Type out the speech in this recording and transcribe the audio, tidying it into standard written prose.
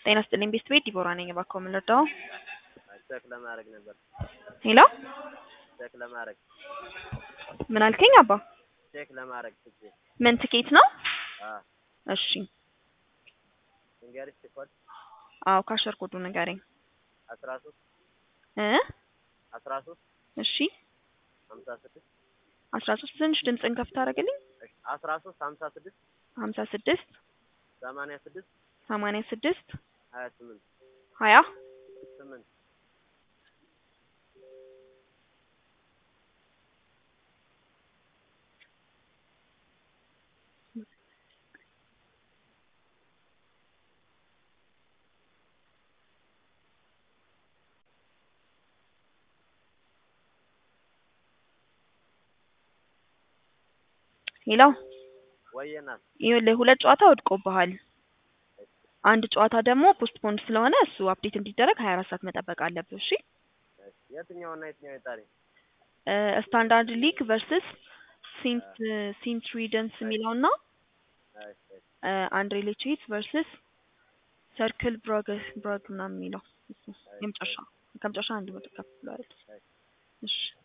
ጤና ይስጥልኝ ቤት ዲቦራ ነኝ እባክዎ ምን ልርዳዎ? ቼክ ለማድረግ ነበር። ሄሎ ቼክ ለማድረግ ምን አልከኝ አባ? ቼክ ለማድረግ ትኬት። ምን ትኬት ነው? እሺ እንግዲህ ኮድ አዎ ካሸር ኮዱ ንገረኝ። 13 13 እሺ 56 13 ትንሽ ድምፅን ከፍ ታደርግልኝ? 13 56 56 86 86 28 8 ሄሎ ወየና ይኸውልህ ሁለት ጨዋታ ወድቆብሃል። አንድ ጨዋታ ደግሞ ፖስትፖንድ ስለሆነ እሱ አፕዴት እንዲደረግ 24 ሰዓት መጠበቅ አለብህ። እሺ የትኛውና የትኛው ይጣሪ? ስታንዳርድ ሊግ ቨርሰስ ሲንት ሪደንስ የሚለውና አንድሬ ሌቼት ቨርሰስ ሰርክል ብሮግ ምናምን የሚለው እሱ የመጨረሻ ከመጨረሻ አንድ መጥቀፍ ብሏል። እሺ